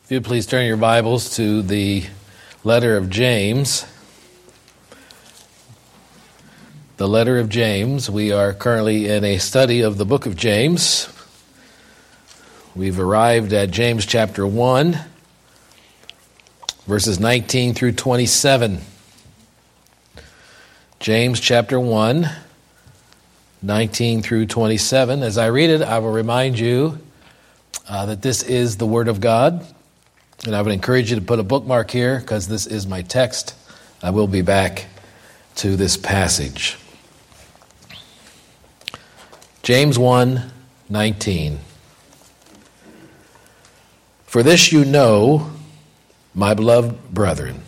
If you'd please turn your Bibles to the letter of James. The letter of James. We are currently in a study of the book of James. We've arrived at James chapter 1, verses 19 through 27. James chapter 1, 19 through 27. As I read it, I will remind you that this is the Word of God. And I would encourage you to put a bookmark here because this is my text. I will be back to this passage. James 1:19. For this you know, my beloved brethren.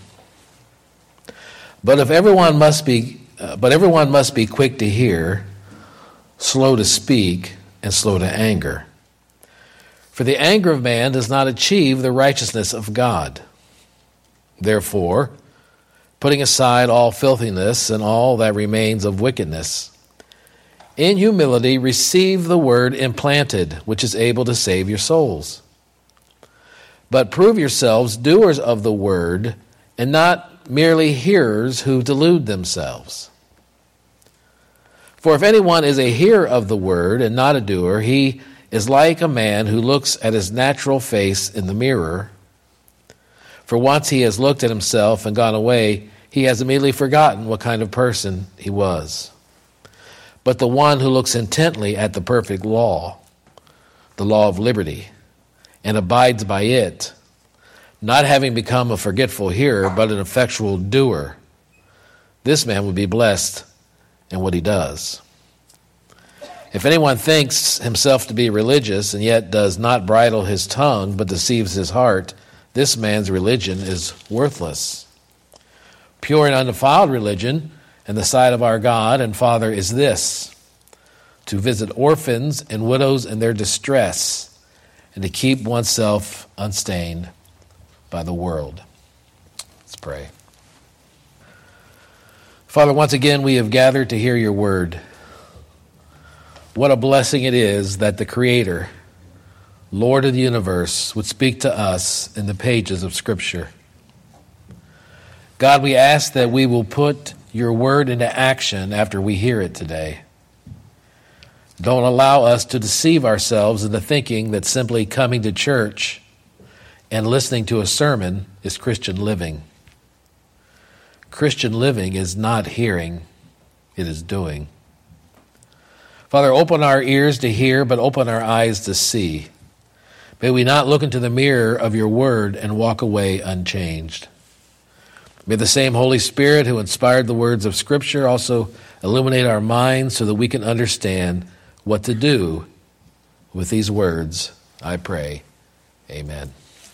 But everyone must be quick to hear, slow to speak, and slow to anger. For the anger of man does not achieve the righteousness of God. Therefore, putting aside all filthiness and all that remains of wickedness, in humility receive the word implanted, which is able to save your souls. But prove yourselves doers of the word, and not merely hearers who delude themselves. For if anyone is a hearer of the word and not a doer, he is like a man who looks at his natural face in the mirror. For once he has looked at himself and gone away, he has immediately forgotten what kind of person he was. But the one who looks intently at the perfect law, the law of liberty, and abides by it, not having become a forgetful hearer, but an effectual doer, this man will be blessed in what he does. If anyone thinks himself to be religious and yet does not bridle his tongue but deceives his heart, this man's religion is worthless. Pure and undefiled religion in the sight of our God and Father is this: to visit orphans and widows in their distress, and to keep oneself unstained by the world. Let's pray. Father, once again we have gathered to hear your word. What a blessing it is that the Creator, Lord of the universe, would speak to us in the pages of Scripture. God, we ask that we will put your word into action after we hear it today. Don't allow us to deceive ourselves into thinking that simply coming to church and listening to a sermon is Christian living. Christian living is not hearing, it is doing. Father, open our ears to hear, but open our eyes to see. May we not look into the mirror of your word and walk away unchanged. May the same Holy Spirit who inspired the words of Scripture also illuminate our minds so that we can understand what to do with these words, I pray. Amen.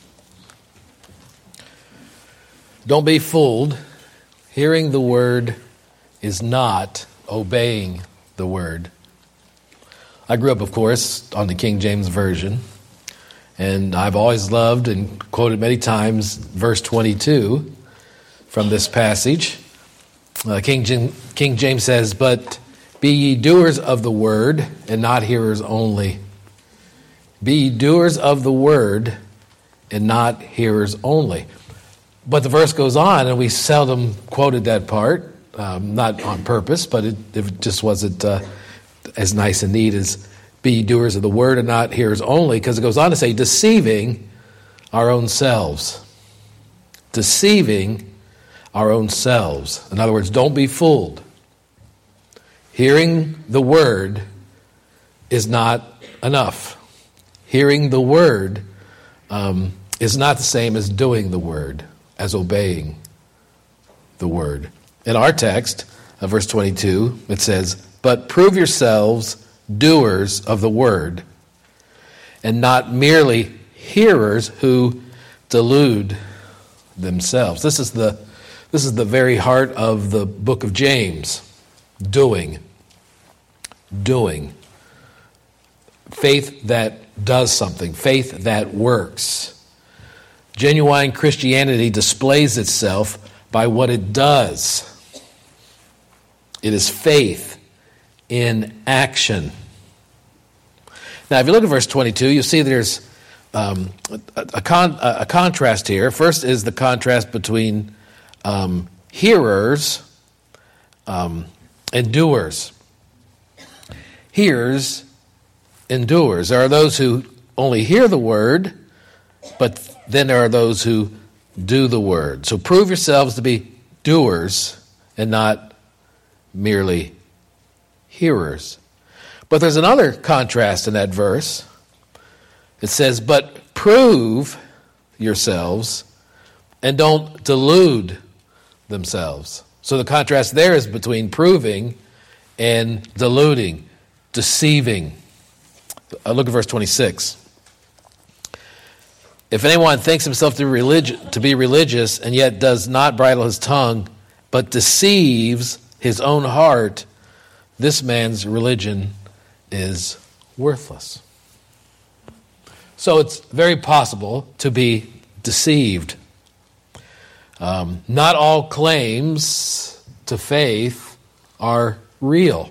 Don't be fooled. Hearing the word is not obeying the word. I grew up, of course, on the King James Version, and I've always loved and quoted many times verse 22 from this passage. King James says, "But be ye doers of the word, and not hearers only. Be ye doers of the word, and not hearers only." But the verse goes on, and we seldom quoted that part, not on purpose, but it just wasn't as nice and neat as "be doers of the word and not hearers only," because it goes on to say, deceiving our own selves. Deceiving our own selves. In other words, don't be fooled. Hearing the word is not enough. Hearing the word is not the same as doing the word, as obeying the word. In our text, verse 22, it says, "But prove yourselves doers of the word, and not merely hearers who delude themselves." This is the very heart of the book of James. Doing. Faith that does something. Faith that works. Genuine Christianity displays itself by what it does. It is faith in action. Now, if you look at verse 22, you'll see there's a contrast here. First is the contrast between hearers and doers. Hearers and doers. There are those who only hear the word, but then there are those who do the word. So prove yourselves to be doers and not merely hearers. But there's another contrast in that verse. It says, but prove yourselves and don't delude themselves. So the contrast there is between proving and deluding, deceiving. Look at verse 26. If anyone thinks himself to be religious and yet does not bridle his tongue, but deceives his own heart, this man's religion is worthless. So it's very possible to be deceived. Not all claims to faith are real.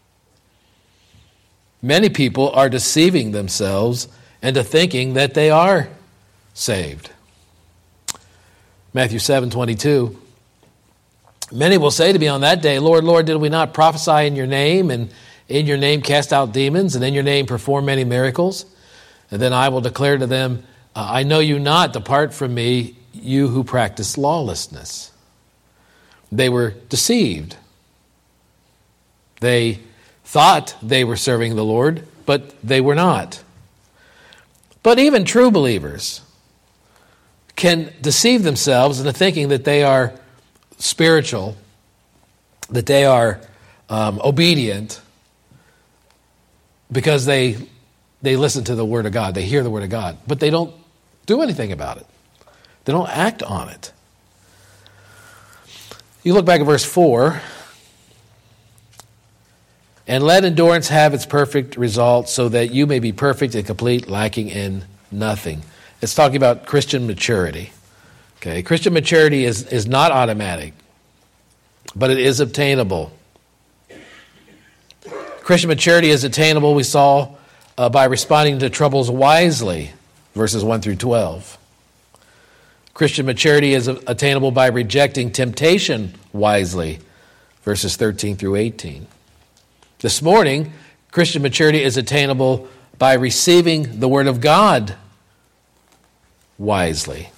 Many people are deceiving themselves into thinking that they are saved. Matthew 7:22. Many will say to me on that day, Lord, Lord, did we not prophesy in your name, and in your name cast out demons, and in your name perform many miracles? And then I will declare to them, I know you not, depart from me, you who practice lawlessness. They were deceived. They thought they were serving the Lord, but they were not. But even true believers can deceive themselves into thinking that they are spiritual, that they are obedient, because they listen to the Word of God, they hear the Word of God, but they don't do anything about it. They don't act on it. You look back at verse 4, and let endurance have its perfect result, so that you may be perfect and complete, lacking in nothing. It's talking about Christian maturity. Okay, Christian maturity is not automatic, but it is obtainable. Christian maturity is attainable, we saw, by responding to troubles wisely, verses 1 through 12. Christian maturity is attainable by rejecting temptation wisely, verses 13 through 18. This morning, Christian maturity is attainable by receiving the Word of God wisely.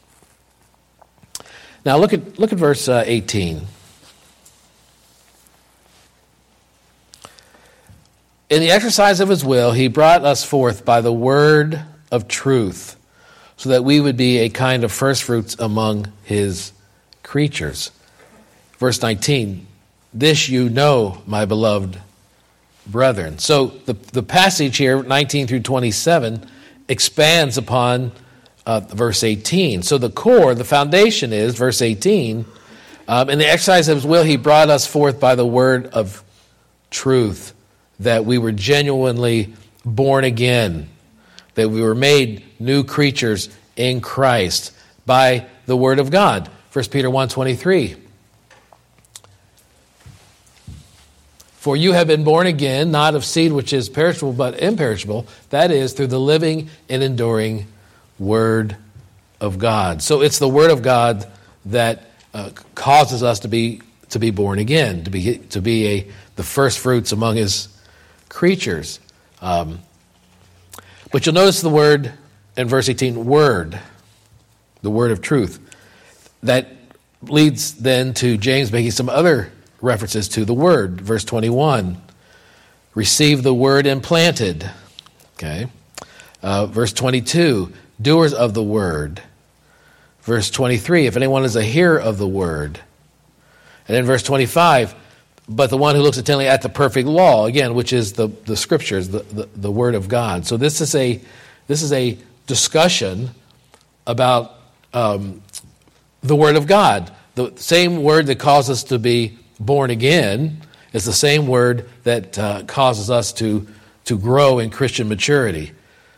Now look at verse 18. In the exercise of his will, he brought us forth by the word of truth, so that we would be a kind of firstfruits among his creatures. Verse 19, this you know, my beloved brethren. So the passage here, 19 through 27, expands upon verse 18. So the core, the foundation is, verse 18, in the exercise of his will, he brought us forth by the word of truth, that we were genuinely born again, that we were made new creatures in Christ by the word of God. 1 Peter 1:23. For you have been born again, not of seed which is perishable but imperishable, that is, through the living and enduring Word of God. So it's the Word of God that causes us to be born again, to be the first fruits among His creatures. But you'll notice the word in verse 18, word, the word of truth. That leads then to James making some other references to the word. Verse 21, receive the word implanted. Okay. Verse 22, doers of the word. Verse 23, if anyone is a hearer of the word. And then verse 25, but the one who looks attentively at the perfect law, again, which is the scriptures, the word of God. So this is a discussion about the word of God. The same word that causes us to be born again is the same word that causes us to grow in Christian maturity.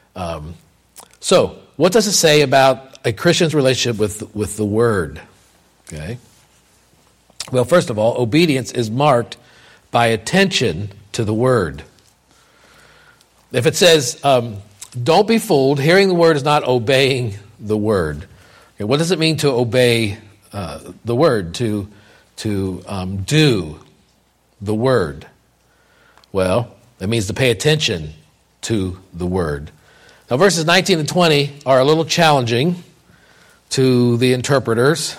So what does it say about a Christian's relationship with the word? Okay. Well, first of all, obedience is marked by attention to the word. If it says, Don't be fooled. Hearing the word is not obeying the word. Okay, what does it mean to obey the word, to do the word? Well, it means to pay attention to the word. Now, verses 19 and 20 are a little challenging to the interpreters.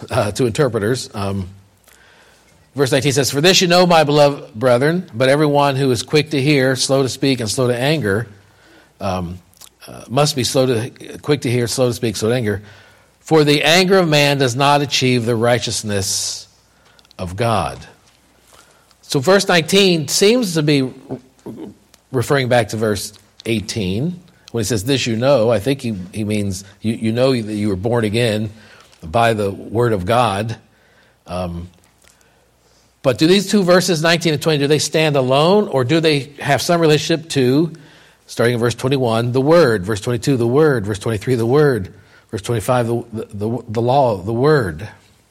Verse 19 says, "For this you know, my beloved brethren, but everyone who is quick to hear, slow to speak, and slow to anger, must be quick to hear, slow to speak, slow to anger. For the anger of man does not achieve the righteousness of God." So verse 19 seems to be referring back to verse 18. When he says, "This you know," I think he means you know that you were born again by the word of God. But do these two verses, 19 and 20, do they stand alone, or do they have some relationship to, starting in verse 21, the word, verse 22, the word, verse 23, the word, verse 25, the law, the word?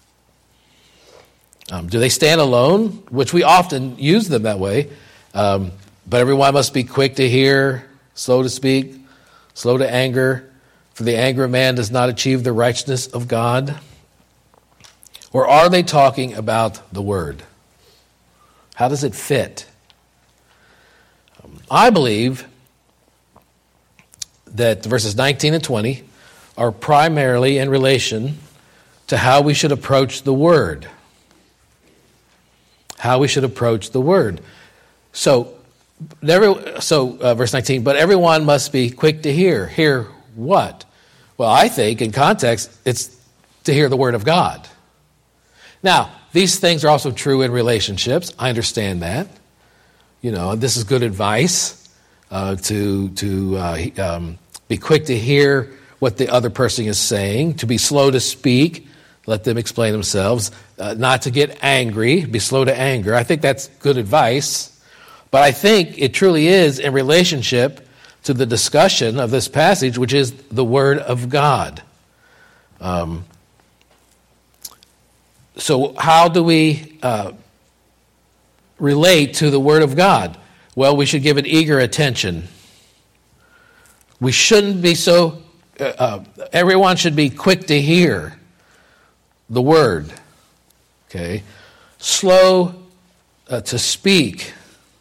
Do they stand alone? Which we often use them that way. But everyone must be quick to hear, slow to speak, slow to anger, for the anger of man does not achieve the righteousness of God. Or are they talking about the word? How does it fit? I believe that verses 19 and 20 are primarily in relation to how we should approach the word. How we should approach the word. So verse 19, but everyone must be quick to hear. Hear what? Well, I think in context, it's to hear the word of God. Now, these things are also true in relationships. I understand that. This is good advice to be quick to hear what the other person is saying, to be slow to speak, let them explain themselves, not to get angry, be slow to anger. I think that's good advice. But I think it truly is in relationship to the discussion of this passage, which is the Word of God. So how do we relate to the Word of God? Well, we should give it eager attention. We shouldn't be everyone should be quick to hear the Word. Okay? Slow to speak.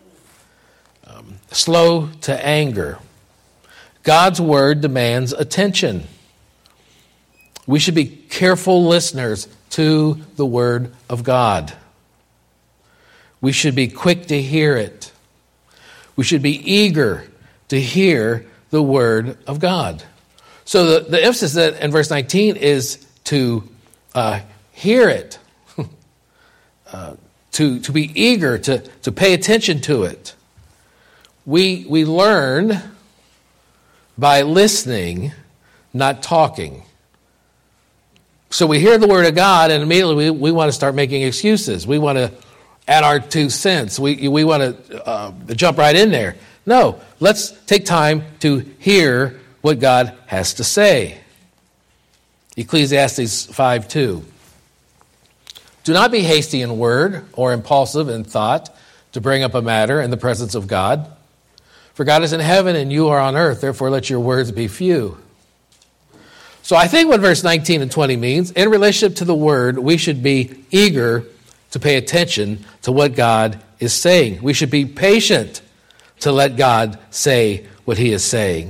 Slow to anger. God's Word demands attention. We should be careful listeners to the Word of God. We should be quick to hear it. We should be eager to hear the Word of God. So the emphasis in verse 19 is to hear it, to be eager, to pay attention to it. We learn by listening, not talking. So we hear the Word of God, and immediately we want to start making excuses. We want to add our 2 cents. We want to jump right in there. No, let's take time to hear what God has to say. Ecclesiastes 5:2. Do not be hasty in word or impulsive in thought to bring up a matter in the presence of God. For God is in heaven and you are on earth, therefore let your words be few. So I think what verse 19 and 20 means, in relationship to the word, we should be eager to pay attention to what God is saying. We should be patient to let God say what he is saying.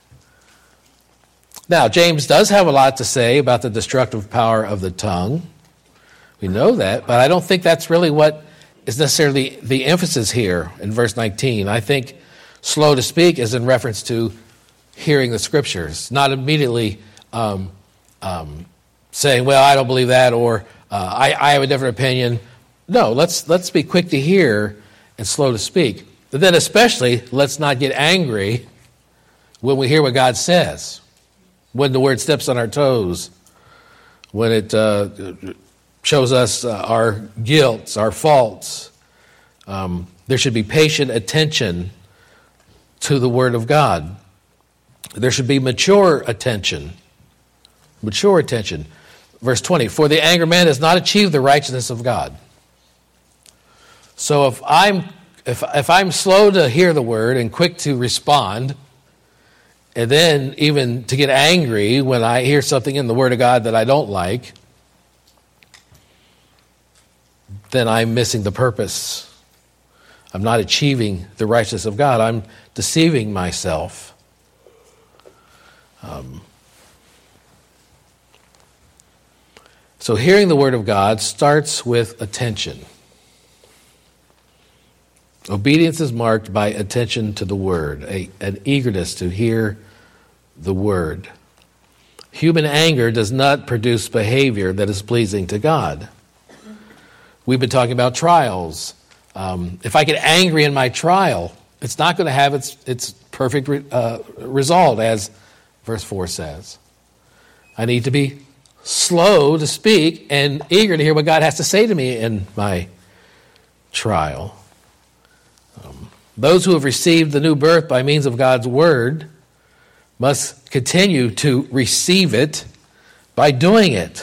Now, James does have a lot to say about the destructive power of the tongue. We know that, but I don't think that's really what is necessarily the emphasis here in verse 19. I think slow to speak is in reference to hearing the scriptures, not immediately saying, well, I don't believe that, or I have a different opinion. No, let's be quick to hear and slow to speak. But then especially, let's not get angry when we hear what God says, when the word steps on our toes, when it shows us our guilt, our faults. There should be patient attention to the word of God. There should be mature attention. Mature attention. Verse 20, for the anger man does not achieve the righteousness of God. So if I'm slow to hear the word and quick to respond, and then even to get angry when I hear something in the Word of God that I don't like, then I'm missing the purpose. I'm not achieving the righteousness of God. I'm deceiving myself. So hearing the Word of God starts with attention. Obedience is marked by attention to the Word, an eagerness to hear the Word. Human anger does not produce behavior that is pleasing to God. We've been talking about trials. If I get angry in my trial, it's not going to have its perfect result, as verse 4 says. I need to be slow to speak and eager to hear what God has to say to me in my trial. Those who have received the new birth by means of God's Word must continue to receive it by doing it.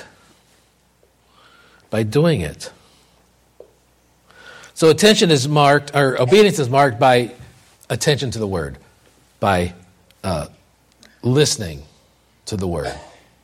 By doing it. So obedience is marked by attention to the Word, by listening to the Word.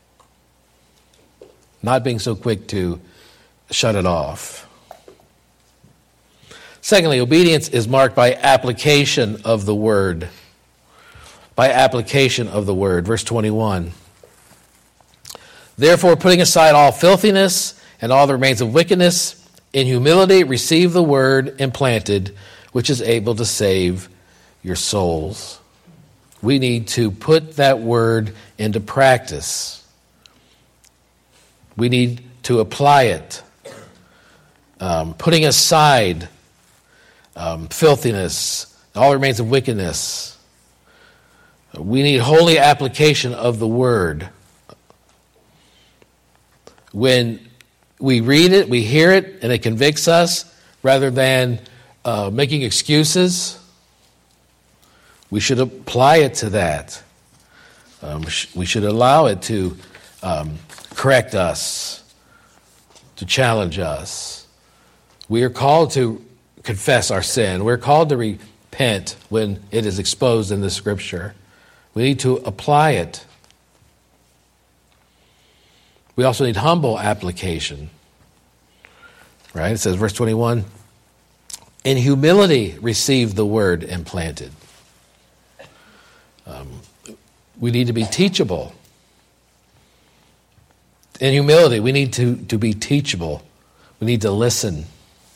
Not being so quick to shut it off. Secondly, obedience is marked by application of the Word. By application of the Word. Verse 21. Therefore, putting aside all filthiness and all that remains of wickedness, in humility receive the Word implanted, which is able to save your souls. We need to put that Word into practice. We need to apply it. Putting aside filthiness, all that remains of wickedness. We need holy application of the Word. When we read it, we hear it, and it convicts us, rather than making excuses, we should apply it to that. We should allow it to correct us, to challenge us. We are called to confess our sin. We're called to repent when it is exposed in the Scripture. We need to apply it. We also need humble application. Right? It says, verse 21, in humility receive the Word implanted. We need to be teachable. In humility, we need to be teachable. We need to listen,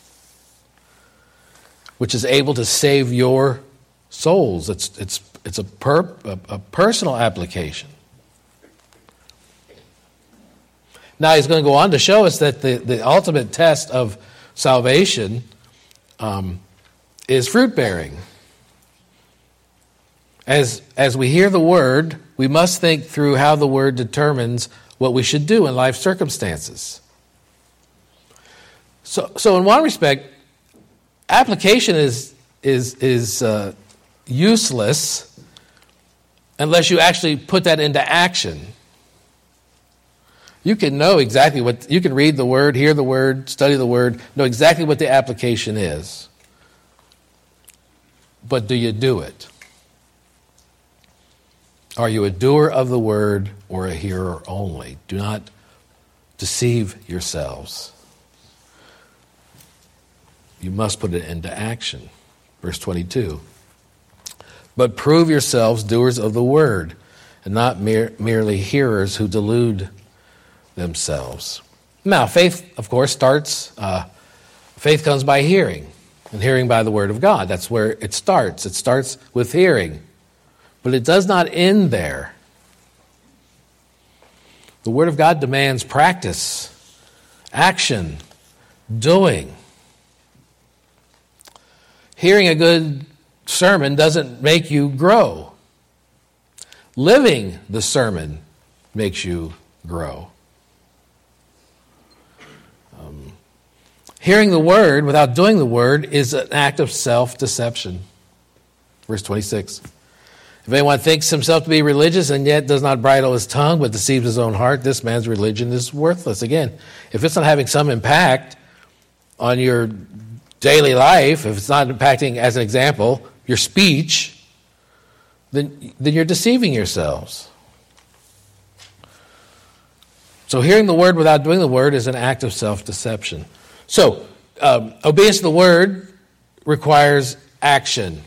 which is able to save your souls. It's a personal application. Now he's going to go on to show us that the ultimate test of salvation is fruit bearing. As we hear the Word, we must think through how the Word determines what we should do in life circumstances. So in one respect, application is useless unless you actually put that into action. You can know exactly you can read the Word, hear the Word, study the Word, know exactly what the application is. But do you do it? Are you a doer of the Word or a hearer only? Do not deceive yourselves. You must put it into action. Verse 22. But prove yourselves doers of the Word, and not merely hearers who delude themselves. Now, faith, of course, faith comes by hearing, and hearing by the Word of God. That's where it starts. It starts with hearing. But it does not end there. The Word of God demands practice, action, doing. Hearing a good sermon doesn't make you grow. Living the sermon makes you grow. Hearing the Word without doing the Word is an act of self-deception. Verse 26. If anyone thinks himself to be religious and yet does not bridle his tongue but deceives his own heart, this man's religion is worthless. Again, if it's not having some impact on your daily life, if it's not impacting, as an example, your speech, then you're deceiving yourselves. So hearing the word without doing the word is an act of self-deception. So obedience to the word requires action.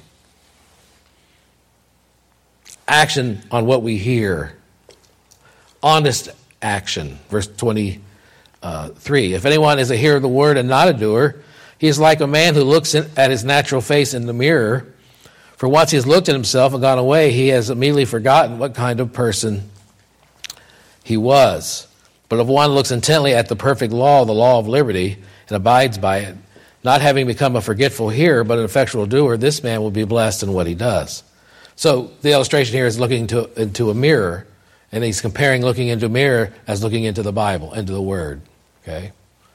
Action on what we hear. Honest action. Verse 23. If anyone is a hearer of the word and not a doer, he is like a man who looks at his natural face in the mirror. For once he has looked at himself and gone away, he has immediately forgotten what kind of person he was. But if one looks intently at the perfect law, the law of liberty, and abides by it, not having become a forgetful hearer, but an effectual doer, this man will be blessed in what he does. So the illustration here is looking into a mirror, and he's comparing looking into a mirror as looking into the Bible, into the Word. Okay,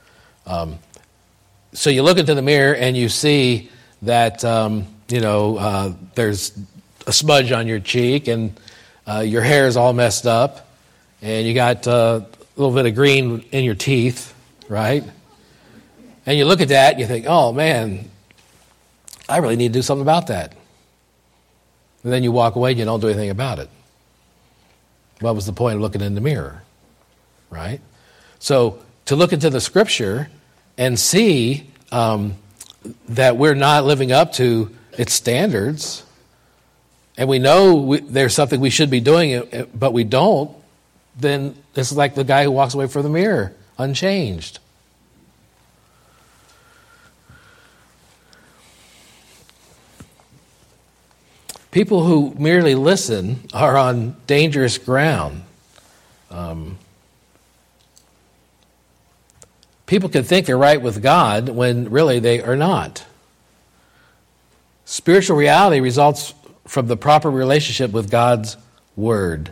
so you look into the mirror and you see that there's a smudge on your cheek, and your hair is all messed up, and you got a little bit of green in your teeth, right? And you look at that and you think, oh man, I really need to do something about that. And then you walk away and you don't do anything about it. What was the point of looking in the mirror, right? So to look into the Scripture and see that we're not living up to its standards, and we know there's something we should be doing, but we don't, then it's like the guy who walks away from the mirror unchanged. People who merely listen are on dangerous ground. People can think they're right with God when really they are not. Spiritual reality results from the proper relationship with God's Word.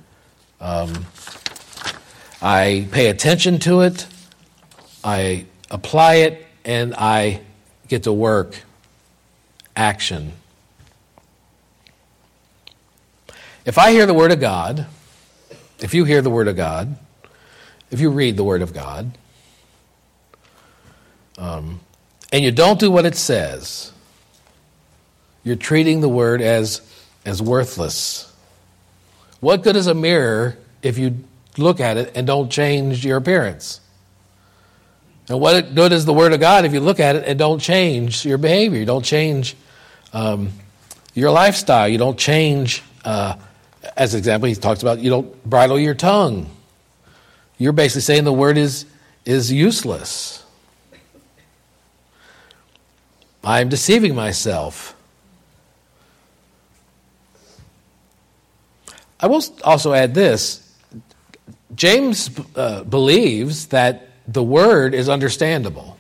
I pay attention to it, I apply it, and I get to work. Action. If I hear the Word of God, if you hear the Word of God, if you read the Word of God, and you don't do what it says, you're treating the Word as worthless. What good is a mirror if you look at it and don't change your appearance? And what good is the Word of God if you look at it and don't change your behavior? You don't change your lifestyle. You don't change, as an example, he talks about you don't bridle your tongue. You're basically saying the Word is useless. I'm deceiving myself. I will also add this. James believes that the Word is understandable.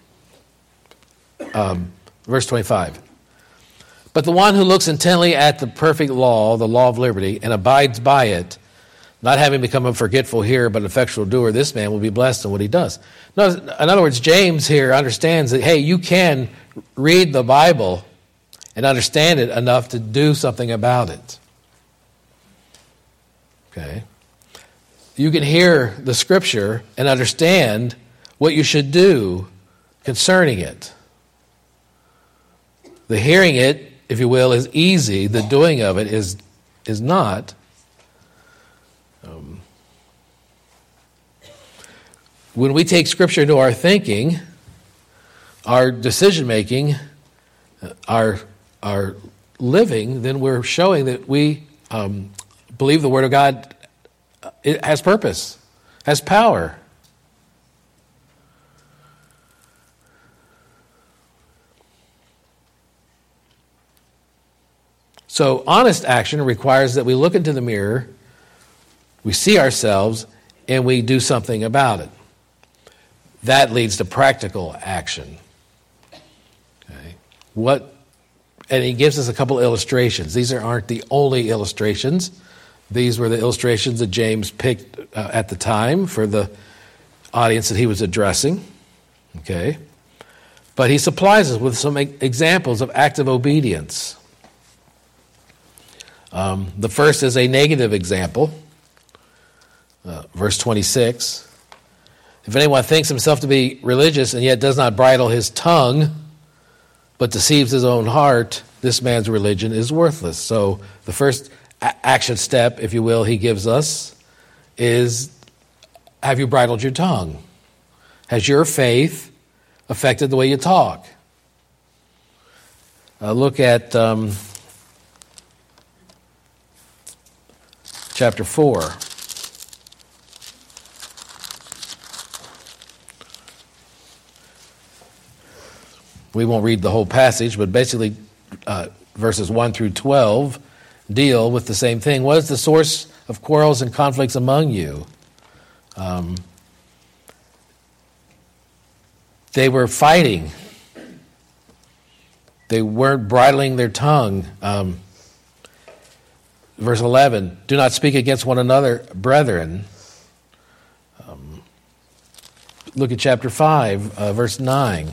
Verse 25. But the one who looks intently at the perfect law, the law of liberty, and abides by it, not having become a forgetful hearer but an effectual doer, this man will be blessed in what he does. In other words, James here understands that, hey, you can read the Bible and understand it enough to do something about it. Okay? You can hear the Scripture and understand what you should do concerning it. The hearing it, if you will, is easy. The doing of it is not. When we take Scripture into our thinking, our decision-making, our living, then we're showing that we believe the Word of God it has purpose, has power. So honest action requires that we look into the mirror, we see ourselves, and we do something about it. That leads to practical action. Okay. And he gives us a couple illustrations. These aren't the only illustrations. These were the illustrations that James picked at the time for the audience that he was addressing. Okay. But he supplies us with some examples of active obedience. The first is a negative example. Verse 26. If anyone thinks himself to be religious and yet does not bridle his tongue, but deceives his own heart, this man's religion is worthless. So the first action step, if you will, he gives us is, have you bridled your tongue? Has your faith affected the way you talk? Look at chapter 4. We won't read the whole passage, but basically verses 1 through 12 deal with the same thing. What is the source of quarrels and conflicts among you? They were fighting. They weren't bridling their tongue. Verse 11, do not speak against one another, brethren. Look at chapter 5, verse 9.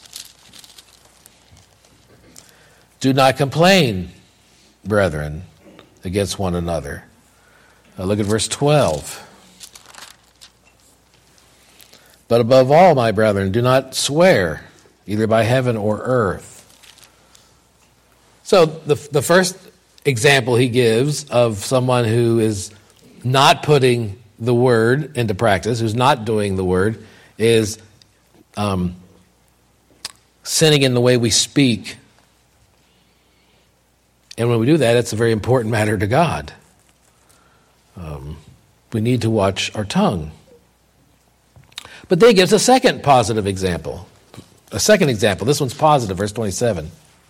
Do not complain, brethren, against one another. Look at verse 12. But above all, my brethren, do not swear, either by heaven or earth. So the first example he gives of someone who is not putting the word into practice, who's not doing the word, is sinning in the way we speak. And when we do that, it's a very important matter to God. We need to watch our tongue. But then he gives a second positive example. A second example. This one's positive, verse 27.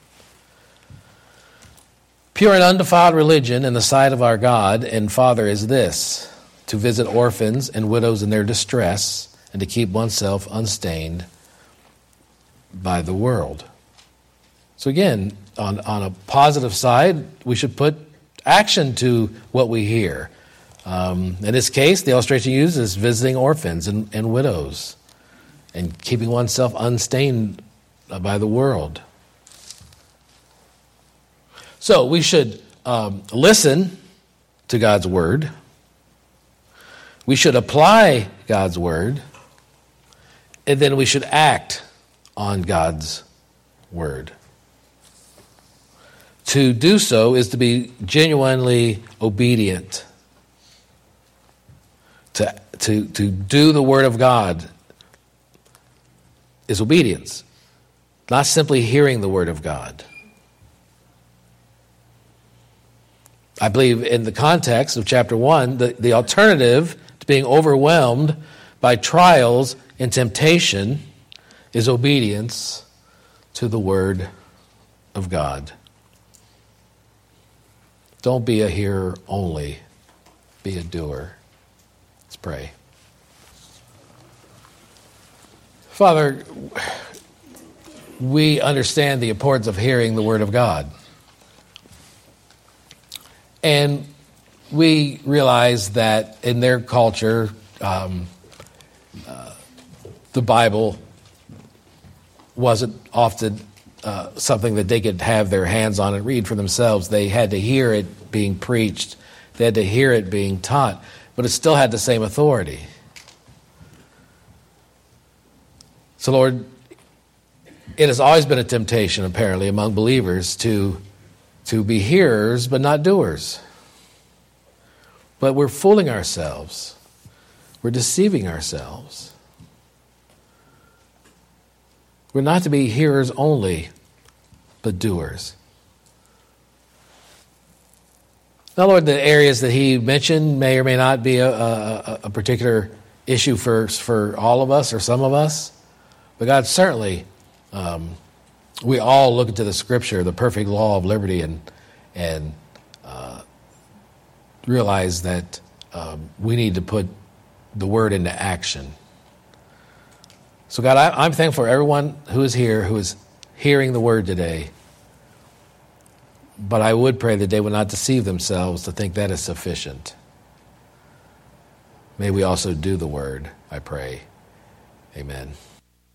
Pure and undefiled religion in the sight of our God and Father is this, to visit orphans and widows in their distress and to keep oneself unstained by the world. So again, on a positive side, we should put action to what we hear. In this case, the illustration used is visiting orphans and widows and keeping oneself unstained by the world. So we should listen to God's word. We should apply God's word. And then we should act on God's word. To do so is to be genuinely obedient. To do the word of God is obedience, not simply hearing the word of God. I believe in the context of chapter 1, the alternative to being overwhelmed by trials and temptation is obedience to the word of God. Don't be a hearer only, be a doer. Let's pray. Father, we understand the importance of hearing the word of God. And we realize that in their culture, the Bible wasn't often something that they could have their hands on and read for themselves. They had to hear it being preached. They had to hear it being taught. But it still had the same authority. So, Lord, it has always been a temptation, apparently, among believers to be hearers but not doers. But we're fooling ourselves. We're deceiving ourselves. We're not to be hearers only, but doers. Now, Lord, the areas that he mentioned may or may not be a particular issue for all of us or some of us. But God, certainly, we all look into the Scripture, the perfect law of liberty, and realize that we need to put the word into action. So God, I'm thankful for everyone who is here, who is hearing the word today. But I would pray that they would not deceive themselves to think that is sufficient. May we also do the word, I pray. Amen.